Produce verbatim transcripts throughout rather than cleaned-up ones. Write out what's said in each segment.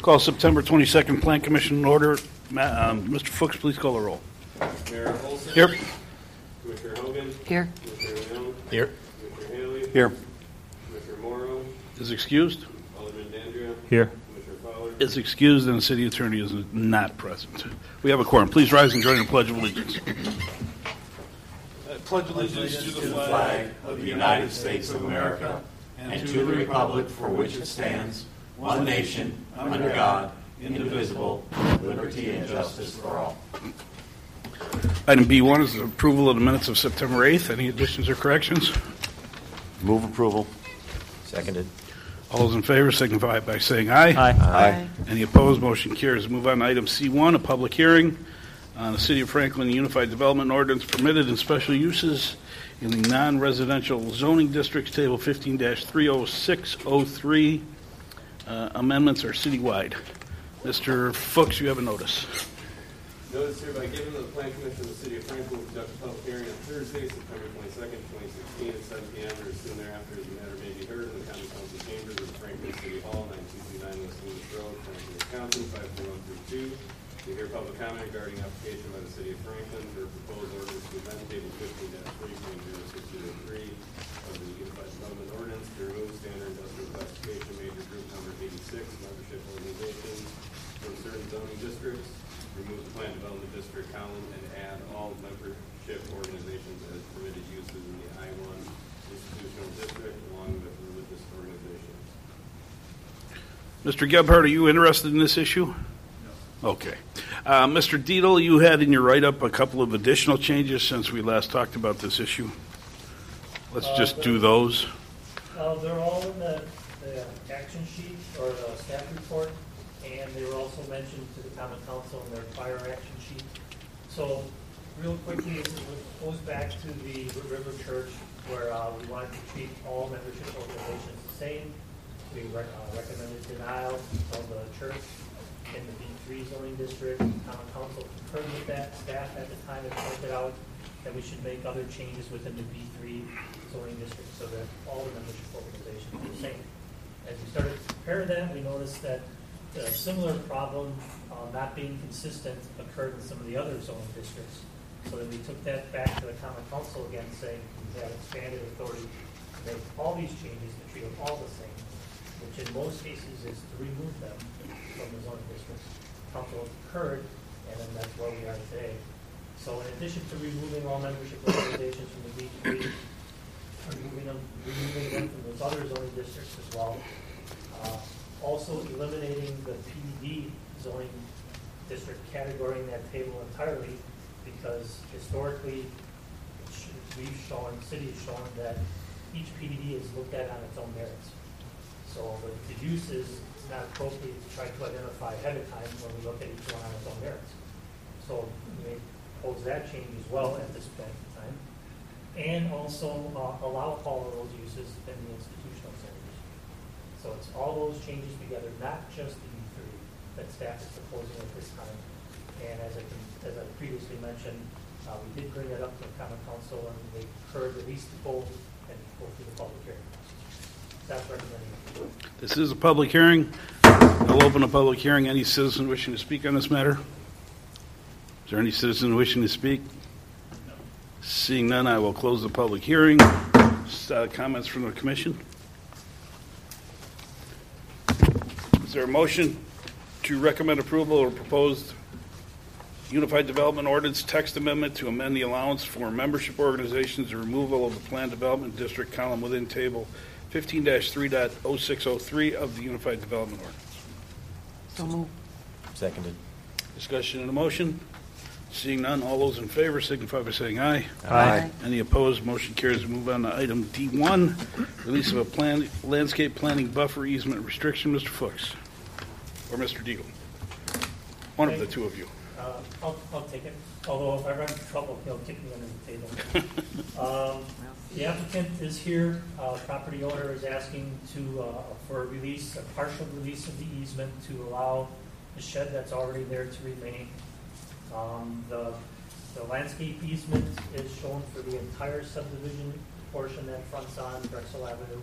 Call September twenty-second Plan Commission order. Ma- um, Mister Fuchs, please call the roll. Mayor Olson. Here. Commissioner Hogan. Here. Commissioner Leon. Here. Commissioner Haley. Here. Commissioner Morrow. Is excused. Alderman Dandria. Here. Commissioner Fowler. Is excused, and the city attorney is not present. We have a quorum. Please rise and join the Pledge of Allegiance. I pledge allegiance to the flag of the United States of America and to the republic for which it stands, one nation, under God, indivisible, with liberty and justice for all. Item B one is the approval of the minutes of September eighth. Any additions or corrections? Move approval. Seconded. All those in favor signify by saying aye. Aye. Aye. Any opposed? Motion carries. Move on to item C one, a public hearing on the City of Franklin Unified Development Ordinance permitted in special uses in the non-residential zoning districts, table fifteen dash three oh six oh three. Uh, amendments are citywide. Mister Fuchs, you have a notice. Notice hereby given that the Plan Commission of the City of Franklin will conduct a public hearing on Thursday, September twenty-second, twenty sixteen, at seven p.m. or as soon thereafter as the matter may be heard in the Common Council Chambers of Franklin City Hall, nine two two nine West Lewis Road, Franklin, Wisconsin, five four one three two. To hear public comment regarding application by the City of Franklin for a proposed ordinance to amend table fifteen dash three point oh six oh three of the Unified Development Ordinance to remove standard industrial classification major group number eighty-six membership organizations from certain zoning districts, remove the planned development district column, and add all membership organizations as permitted uses in the I one institutional district along with religious organizations. Mister Gebhardt, are you interested in this issue? Okay. Uh, Mister Dietl, you had in your write-up a couple of additional changes since we last talked about this issue. Let's Uh, just do those. Uh, they're all in the, the action sheet or the staff report, and they were also mentioned to the Common Council in their prior action sheet. So, real quickly, it goes back to the River Church, where uh, we wanted to treat all membership organizations the same. We rec- uh, recommended denial of the church in the B three zoning district. Common Council concurred with that. Staff at the time had pointed out that we should make other changes within the B three zoning district so that all the membership organizations are the same. As we started to compare them, we noticed that a similar problem, uh, not being consistent, occurred in some of the other zoning districts. So then we took that back to the Common Council again, saying we have expanded authority to make all these changes to treat them all the same, which in most cases is to remove them from the zoning districts. Council concurred, and then that's where we are today. So in addition to removing all membership organizations from the B three, removing them, removing them from those other zoning districts as well, uh, also eliminating the P D D zoning district category in that table entirely, because historically we've shown, the city has shown that each P D D is looked at on its own merits. So the, the use is it's not appropriate to try to identify ahead of time when we look at each one on its own merits. So we may propose that change as well at this point in time. And also uh, allow all of those uses in the institutional centers. So it's all those changes together, not just the B three that staff is proposing at this time. And as I, as I previously mentioned, uh, we did bring that up to the Common Council, and they heard at least the both and go through the public hearing. Staff recommending. This is a public hearing. I'll open a public hearing. Any citizen wishing to speak on this matter? Is there any citizen wishing to speak? No. Seeing none, I will close the public hearing. Uh, comments from the commission? Is there a motion to recommend approval of proposed Unified Development Ordinance text amendment to amend the allowance for membership organizations and removal of the planned development district column within table fifteen dash three point oh six oh three of the Unified Development Ordinance? So move. Seconded. Discussion and a motion? Seeing none, all those in favor signify by saying aye. Aye. Any opposed? Motion carries. We move on to item D one, release of a plan, landscape planning buffer easement restriction. Mister Fuchs or Mister Deagle? One of the two of you. Uh, I'll, I'll take it. Although if I run into trouble, he'll kick me under the table. um, the applicant is here. Uh, property owner is asking to uh, for a release, a partial release of the easement to allow the shed that's already there to remain. Um, the, the landscape easement is shown for the entire subdivision portion that fronts on Drexel Avenue.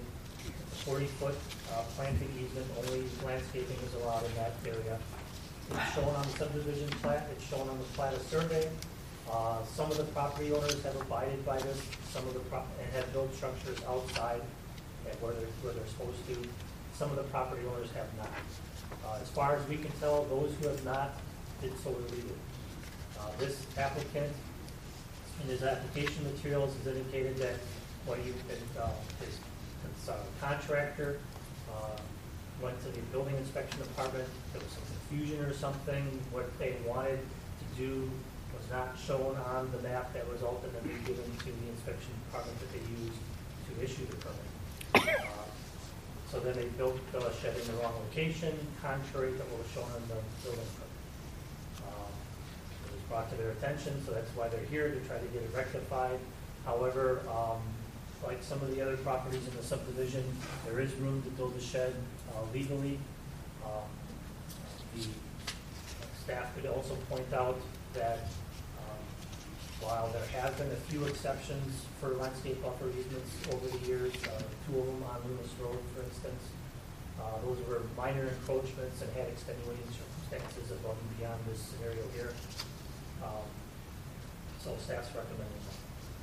It's a forty-foot uh, planting easement, only landscaping is allowed in that area. It's shown on the subdivision plat, it's shown on the plat of survey. Uh, Some of the property owners have abided by this, some of the, prop- and have built structures outside at where they're, where they're supposed to. Some of the property owners have not. Uh, As far as we can tell, those who have not did so illegally. Uh, This applicant, in his application materials, has indicated that, well, you, uh, his his, uh, contractor uh, went to the building inspection department, there was some confusion or something, what they wanted to do was not shown on the map that was ultimately given to the inspection department that they used to issue the permit. Uh, So then they built the shed in the wrong location, contrary to what was shown on the building permit. Uh, It was brought to their attention, so that's why they're here, to try to get it rectified. However, um, like some of the other properties in the subdivision, there is room to build a shed uh, legally. Um, The staff could also point out that um, while there have been a few exceptions for landscape buffer easements over the years, uh, two of them on Loomis Road, for instance, uh, those were minor encroachments and had extenuating circumstances above and beyond this scenario here. Um, So staff's recommending that.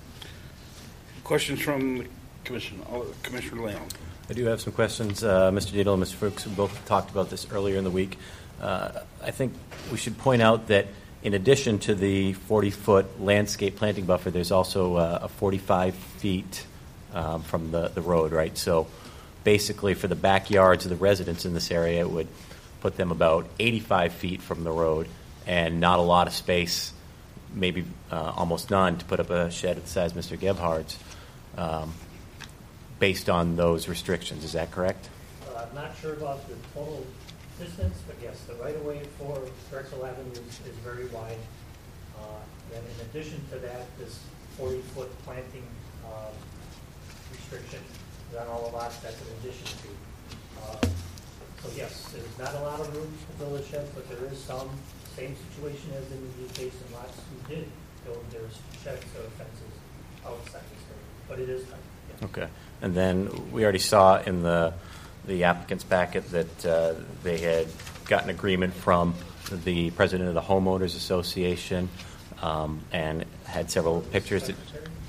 Questions from the commission? Oh, Commissioner Leon. I do have some questions. Uh, Mister Dietel and Mister Fuchs both talked about this earlier in the week. Uh, I think we should point out that in addition to the forty-foot landscape planting buffer, there's also uh, a forty-five feet um, from the, the road, right? So basically for the backyards of the residents in this area, it would put them about eighty-five feet from the road and not a lot of space, maybe uh, almost none, to put up a shed of the size of Mister Gebhardt's, um, based on those restrictions. Is that correct? Uh, I'm not sure about the total distance, but yes, the right-of-way for Drexel Avenue is, is very wide. Uh, and in addition to that, this forty-foot planting um, restriction is on all the lots. That's in addition to. Uh, so yes, there's not a lot of room to build a shed, but there is some. Same situation as in the adjacent lots who did build their sheds or fences outside the state, but it is tight. Yeah. Okay. And then we already saw in the the applicant's packet that uh, they had gotten agreement from the president of the Homeowners Association um, and had several pictures. That,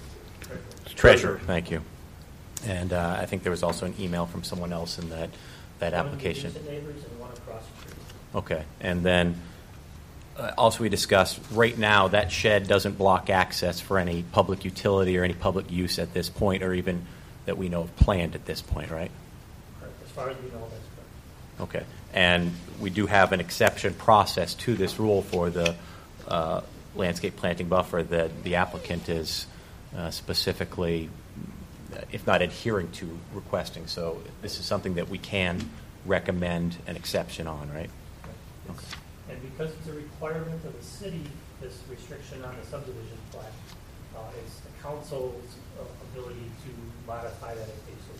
treasurer, thank you. And uh, I think there was also an email from someone else in that, that One application. of the adjacent neighbors and one across the street. Okay. And then uh, also we discussed, right now that shed doesn't block access for any public utility or any public use at this point, or even that we know of planned at this point, right? Correct. As far as we know, that's correct. Okay. And we do have an exception process to this rule for the uh, landscape planting buffer that the applicant is uh, specifically, if not adhering to, requesting. So this is something that we can recommend an exception on, right? Okay. And because it's a requirement of the city, this restriction on the subdivision plat, uh, it's the council's uh, ability to modify that if they so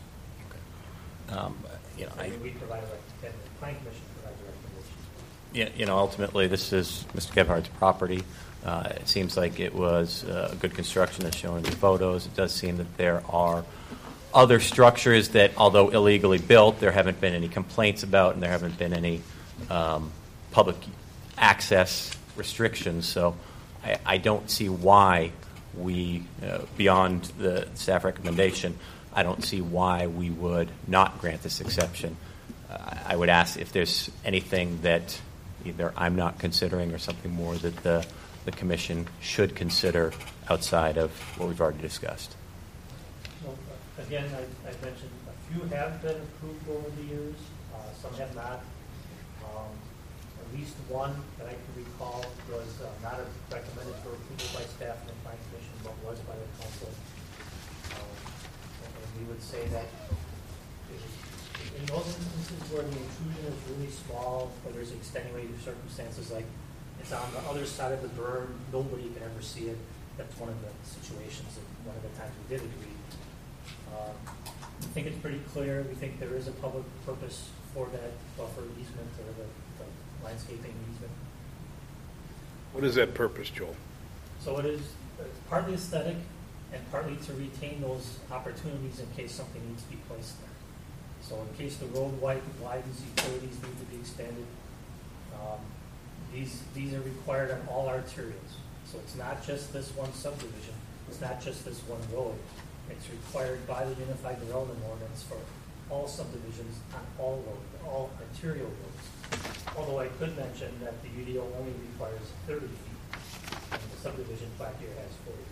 choose. Um, you know, I I, mean, we provide, a rec- and the plan commission provides a recommendation. yeah, you know, ultimately this is Mister Gebhardt's property. Uh, it seems like it was uh, a good construction as shown in the photos. It does seem that there are other structures that, although illegally built, there haven't been any complaints about, and there haven't been any um, public access restrictions. So I, I don't see why we, uh, beyond the staff recommendation, I don't see why we would not grant this exception. Uh, I would ask if there's anything that either I'm not considering or something more that the, the commission should consider outside of what we've already discussed. Well, uh, again, I, I mentioned a few have been approved over the years, uh, some have not. Um, at least one that I can recall was uh, not a- recommended for approval by staff and the plan commission, but was by the council. Um, and, and we would say that it was, in those instances where the intrusion is really small, where there's extenuating circumstances, like it's on the other side of the berm, nobody can ever see it. That's one of the situations that one of the times we did agree. Um, I think it's pretty clear. We think there is a public purpose for that buffer easement or the, the landscaping easement. What is that purpose, Joel? So it is it's partly aesthetic, and partly to retain those opportunities in case something needs to be placed there. So in case the road wide- widens, utilities need to be extended. Um, These, these are required on all arterials. So it's not just this one subdivision, it's not just this one road. It's required by the Unified Development Ordinance for all subdivisions on all roads, all arterial roads. Although I could mention that the U D O only requires thirty feet, and the subdivision plat here has forty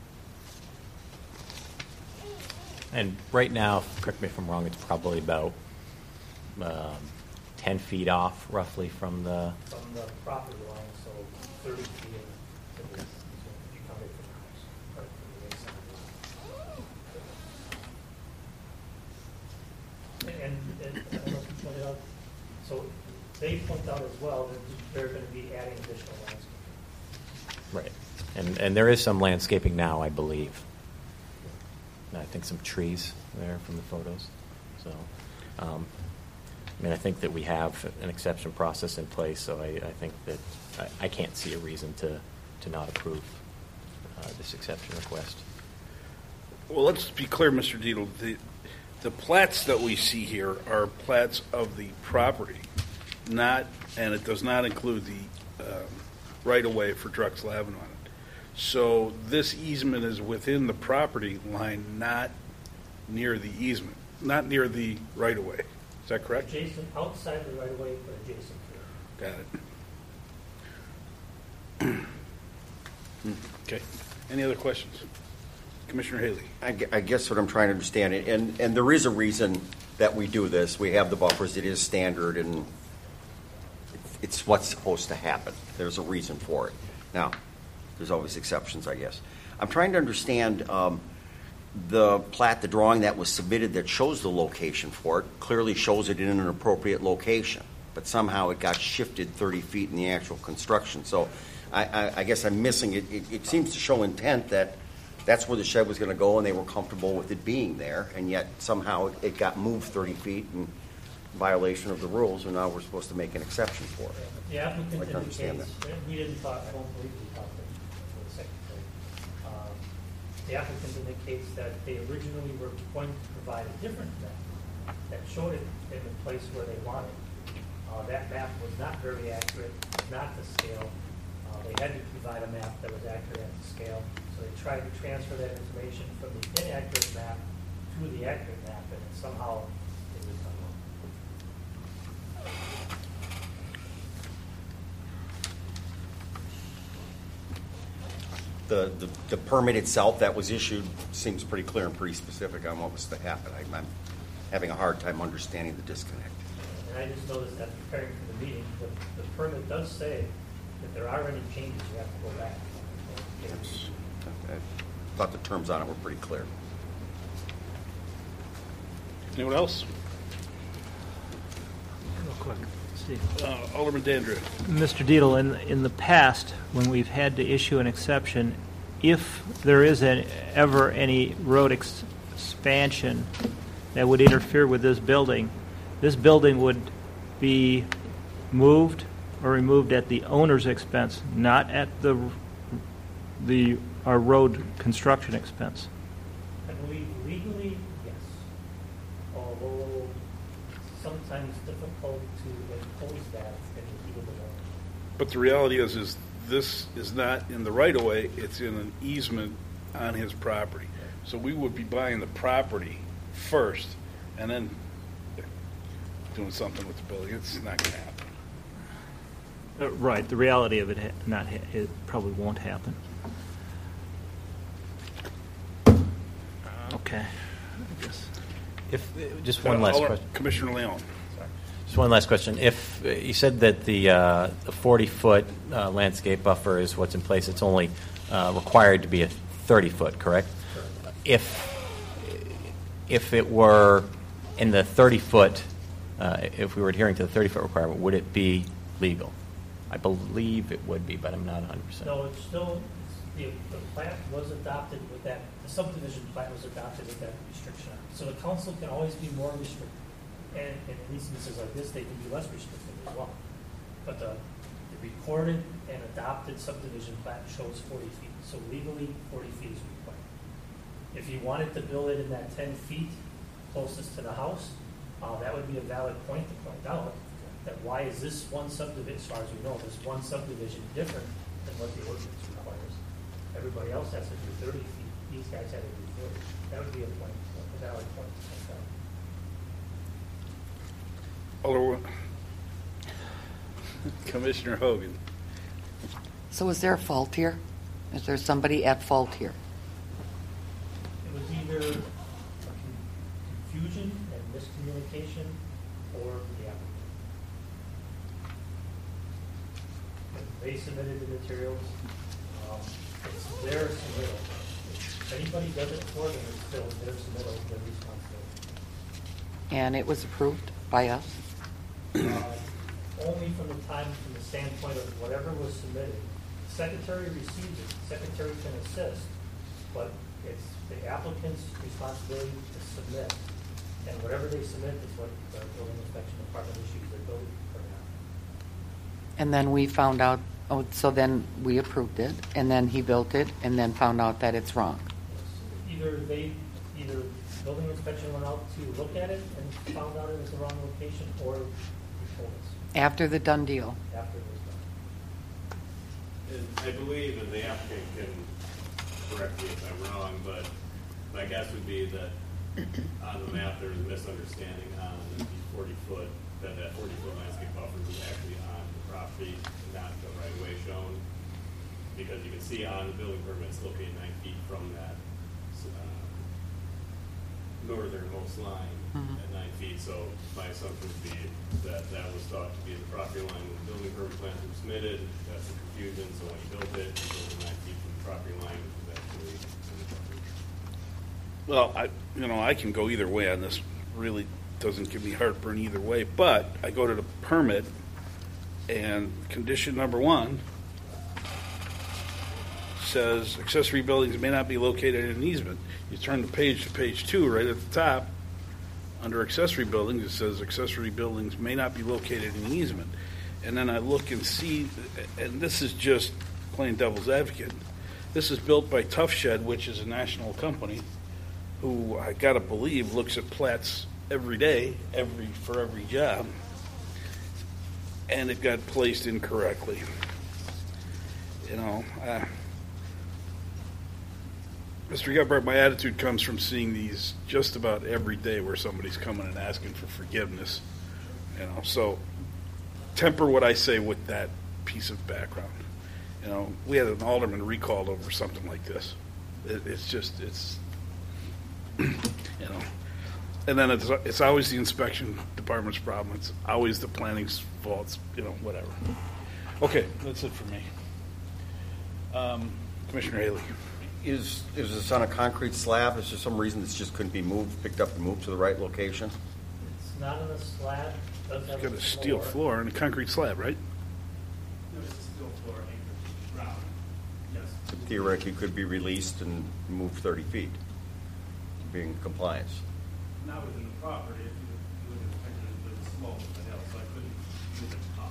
feet. And right now, correct me if I'm wrong, it's probably about um, ten feet off, roughly, from the, From the property line, so thirty feet in, to the, if you count it from the house, right, from the wayside line. And, and, I don't know if you pointed out, so they point out as well that they're gonna be adding additional landscaping. right. And, and there is some landscaping now, I believe. And I think some trees there from the photos. So, um, I mean, I think that we have an exception process in place, so I, I think that I, I can't see a reason to, to not approve uh, this exception request. Well, let's be clear, Mister Dietel, the, the plats that we see here are plats of the property, not, and it does not include the um, right-of-way for Drexel Avenue on it. So this easement is within the property line, not near the easement, not near the right-of-way. Is that correct? Adjacent, outside the right of way, but adjacent to it. Got it. Okay. Any other questions? Commissioner Haley. I gu- I guess what I'm trying to understand, and, and there is a reason that we do this. We have the buffers, it is standard, and it's what's supposed to happen. There's a reason for it. Now, there's always exceptions, I guess. I'm trying to understand um, the plat, the drawing that was submitted that shows the location for it, clearly shows it in an appropriate location, but somehow it got shifted thirty feet in the actual construction. So I, I, I guess I'm missing it. It, it seems to show intent that that's where the shed was going to go, and they were comfortable with it being there, and yet somehow it, it got moved thirty feet in violation of the rules, and now we're supposed to make an exception for it. The applicant I'd like to understand indicates, we didn't talk, I don't believe we talked to the secretary. Um, The applicant indicates that they originally were going to provide a different map that showed it in the place where they wanted. Uh, That map was not very accurate, not to scale. Uh, They had to provide a map that was accurate at the scale. So they tried to transfer that information from the inaccurate map to the accurate map, and somehow it was done wrong. The, the, the permit itself that was issued seems pretty clear and pretty specific on what was to happen. I, I'm having a hard time understanding the disconnect. And I just noticed that preparing for the meeting, the, the permit does say that there are any changes, you have to go back. and get it. I thought the terms on it were pretty clear. Anyone else? Real quick, Steve. Uh, Alderman Dandridge. Mister Dietel, in, in the past, when we've had to issue an exception, if there is an, ever any road ex- expansion that would interfere with this building, this building would be moved or removed at the owner's expense, not at the the our road construction expense. I believe legally, yes. Although sometimes difficult to impose that in the heat of the moment. But the reality is, is this is not in the right-of-way, it's in an easement on his property. So we would be buying the property first and then doing something with the building. It's not going to happen. Uh, right. The reality of it, ha- not ha- it probably won't happen. Okay. I guess. If just one Uh, last Alder- question. Commissioner Leon. Just one last question. If uh, you said that the uh, the forty-foot uh, landscape buffer is what's in place, it's only uh, required to be a thirty-foot, correct? If if it were in the thirty-foot, uh, if we were adhering to the thirty-foot requirement, would it be legal? I believe it would be, but I'm not one hundred percent. No, it's still, the, the plat was adopted with that, the subdivision plat was adopted with that restriction on it. So the council can always be more restrictive. And and in instances like this, they can be less restrictive as well. But the, the recorded and adopted subdivision plat shows forty feet. So legally, forty feet is required. If you wanted to build it in that ten feet closest to the house, uh, that would be a valid point to point out that why is this one subdivision, as far as we know, this one subdivision different than what the ordinance requires? Everybody else has to do thirty feet. These guys had to do forty. That would be a point, a valid point to point out. Alderman- Commissioner Hogan. So is there a fault here? Is there somebody at fault here? It was either a con- confusion and miscommunication or the applicant. If they submitted the materials, um, it's their submittal. If anybody does it for them, it's still their submittal, their responsibility. And it was approved by us? Uh, Only from the time, from the standpoint of whatever was submitted. The secretary receives it, the secretary can assist, but it's the applicant's responsibility to submit. And whatever they submit is what the building inspection department issues their building permit. And then we found out, oh, so then we approved it, and then he built it, and then found out that it's wrong. Either they, either building inspection went out to look at it and found out it was the wrong location, or he told us After the done deal. after it was done. And I believe, and the applicant can correct me if I'm wrong, but my guess would be that on the map, there was a misunderstanding on the forty foot, that that forty foot landscape buffer was actually on the property, not the right of way shown. Because you can see on the building permit, it's located nine feet from that uh, northernmost line Mhm. at nine feet. So my assumption would be that that was thought to be the property line when the building permit plans were submitted. That's the confusion. So when he built it, he built it nine feet from the property line, which was actually in the property. Well, I, you know, I can go either way on this. Really doesn't give me heartburn either way. But I go to the permit, and condition number one says accessory buildings may not be located in an easement. You turn the page to page two, right at the top, under accessory buildings, it says accessory buildings may not be located in an easement. And then I look and see, and this is just plain devil's advocate. This is built by Tough Shed, which is a national company, who I gotta believe looks at plats every day, every for every job, and it got placed incorrectly. You know, uh, Mister Gephardt, my attitude comes from seeing these just about every day where somebody's coming and asking for forgiveness. You know, so temper what I say with that piece of background. You know, we had an alderman recalled over something like this. It, it's just, it's, you know, and then it's, it's always the inspection department's problem. It's always the planning's fault. It's, you know, whatever. Okay, that's it for me. Um, Commissioner Haley. Is, is this on a concrete slab? Is there some reason this just couldn't be moved, picked up and moved to the right location? It's not on a slab, it does have Got a a steel floor and a concrete slab, right? There's a steel floor anchored ground. Yes. Theoretically, could be released and moved thirty feet to be in compliance. Not within the property, if you you would have affected the slope of the hill, so I couldn't move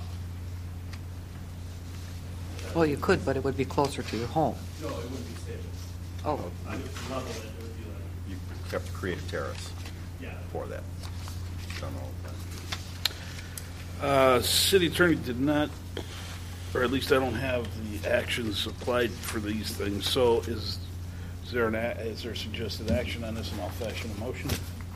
it up. Well, you could, but it would be closer to your home. No, it wouldn't be stable. Oh, I would level it, it would be like, You have to create a terrace yeah. for that. Done all the time. Uh, City attorney did not, or at least I don't have the actions applied for these things. So is, is there an, a- is there suggested action on this, and I'll fashion a motion?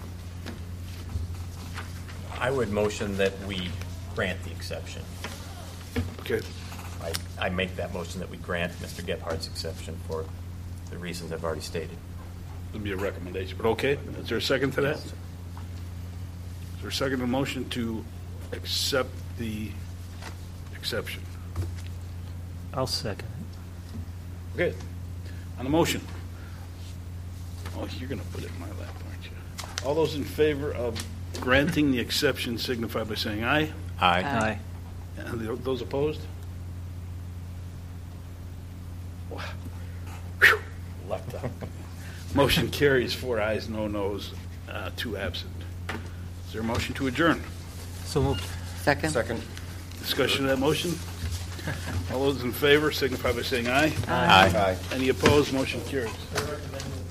I would motion that we grant the exception. Okay. I, I make that motion that we grant Mister Gephardt's exception for the reasons I've already stated. It'll be a recommendation, but okay. Is there a second to that? Yes. Is there a second to the motion to accept the exception? I'll second it. Okay. On the motion. Oh, you're going to put it in my lap, aren't you? All those in favor of granting the exception signify by saying aye. Aye. Aye. And the- those opposed? Wow. Whew. Left out. Motion carries, four ayes, no noes, uh, two absent. Is there a motion to adjourn? So moved. second? Second. Discussion of that motion? All those in favor signify by saying aye. Aye. Aye. Any opposed? Motion carries. They're recommending